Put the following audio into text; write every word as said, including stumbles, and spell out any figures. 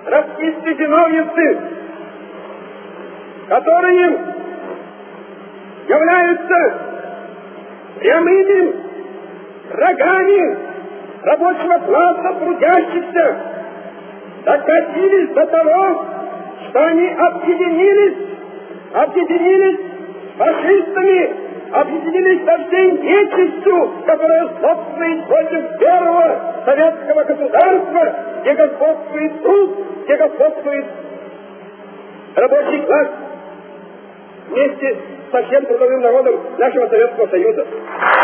троцкисты-зиновьевцы, которые являются прямыми врагами рабочего класса трудящихся, докатились до того, что они объединились, объединились с фашистами, объединились со всей нечистью, которая собственствует против первого советского государства, где господствует труд, где господствует рабочий класс, вместе со всем трудовым народом нашего Советского Союза.